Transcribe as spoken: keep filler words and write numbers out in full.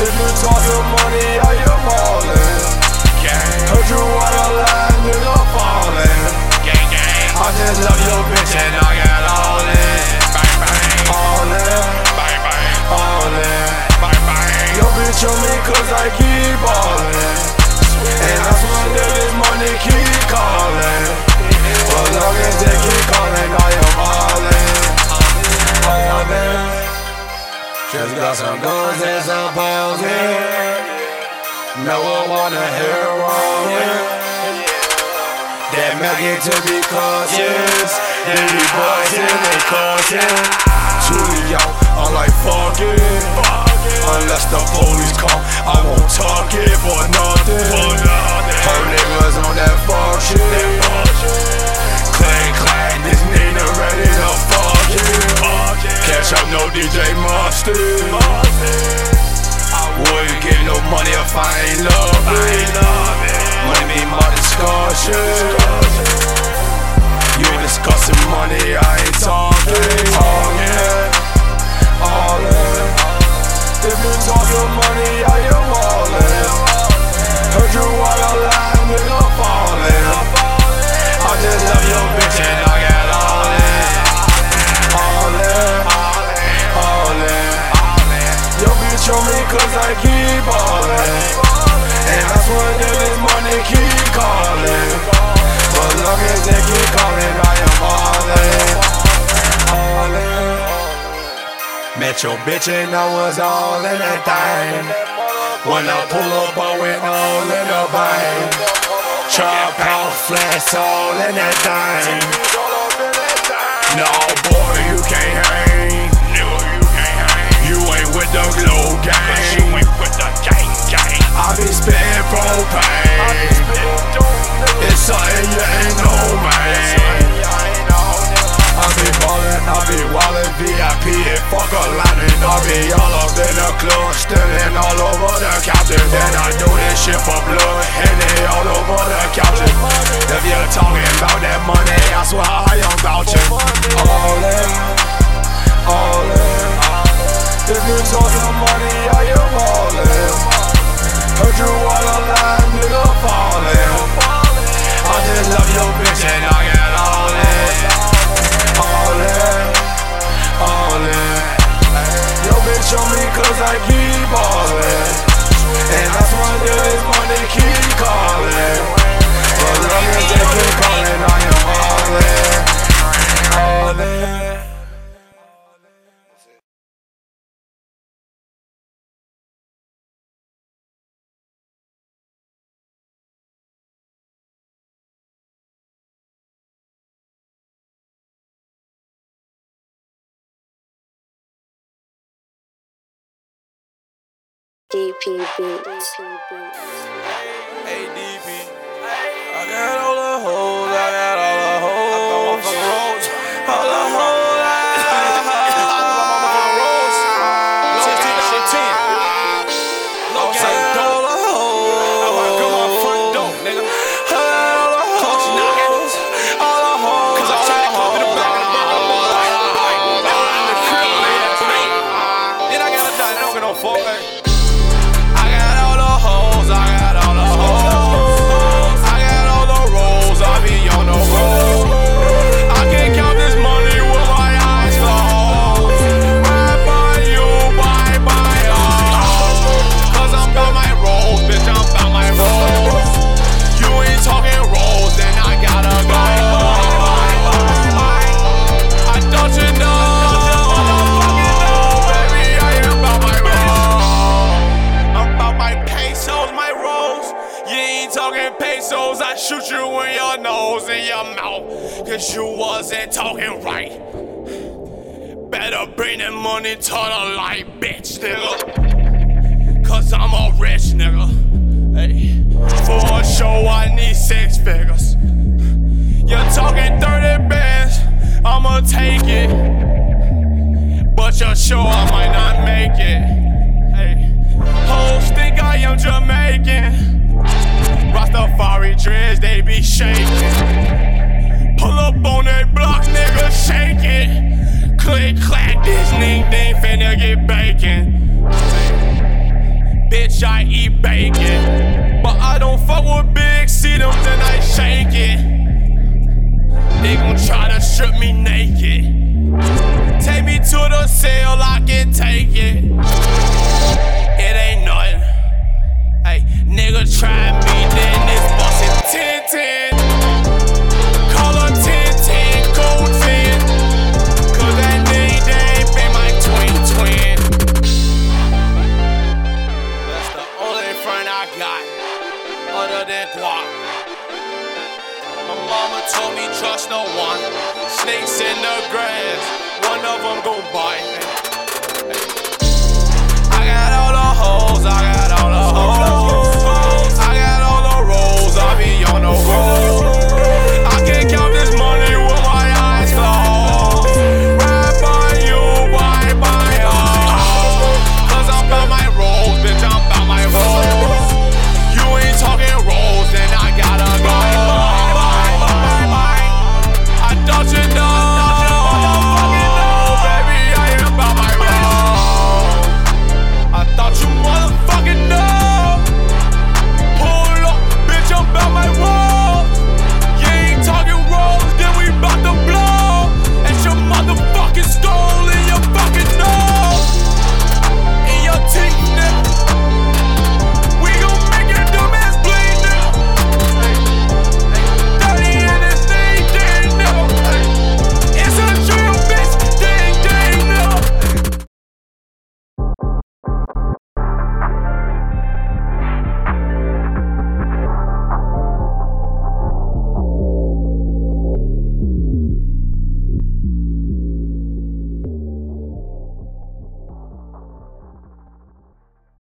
If you talking money, are you ballin'? Heard you wanna lie, nigga fallin'. I just love your bitch and I got all in. All in, all in. Your bitch on me cause I keep ballin'. And that's when this money keep callin'. As long as they keep callin', I am ballin'. All in. Just got some guns and some pounds in. No one wanna hear wrong. That make it to be cautious. They be bustin', they caution. Truly out, I'm like fuck it. Unless the police come, I won't talk it for nothing. Her niggas on that fuck shit. Clang clang, this nigga ready to fuck it. Cash out, no D J Mustard. I wouldn't get no money if I ain't love it. Money be my discussion. You discussing money, I ain't talking. All in, all in. If you talking money, are you all in? Heard you wanna lie, nigga fallin'. I just love your bitch and I got all in. All in, all in. Your bitch on me cause I keep ballin'. And that's when this money keep callin'. As long as they keep callin', I am ballin'. All in. Met your bitch and I was all in that thing. When I pull up, I went all in the bank. Chop out, flash, all in that thing. No boy, you can't hang. No, you can't hang. You ain't with the glow gang. You ain't with the gang gang. I be spittin' propane. It's something you ain't know, man. I be ballin', I be wallin', V I P and fuck a lining. I be all up in the club, standing all over the couches. Then I do this shit for blood, and they all over the couches. If you're talking about that money, I swear I am vouching. All in, all in. If you talking money, are you ballin'? Heard you wanna lie, nigga fallin'. I just love your bitch and I got all in. All in, all in. Your bitch on me cause I keep ballin'. And that's when this money keep callin'. As long as they keep callin', I am all in. All in. D P Beats. Hey D P, I got all the hoes, I got all the hoes, all the hoes. Shoot you in your nose and your mouth, cause you wasn't talking right. Better bring that money to the light, bitch, nigga. Cause I'm a rich nigga. Hey, for a show I need six figures. You're talking thirty bands, I'ma take it. But your show I might not make it. Hey, hoes think I am Jamaican. Rastafari dreads, they be shaking. Pull up on that block, nigga, shake it. Click, clack, this ning ding finna get bacon. bitch, I eat bacon. But I don't fuck with big, see them, then I shake it. They gon' try to strip me naked. Take me to the cell, I can take it.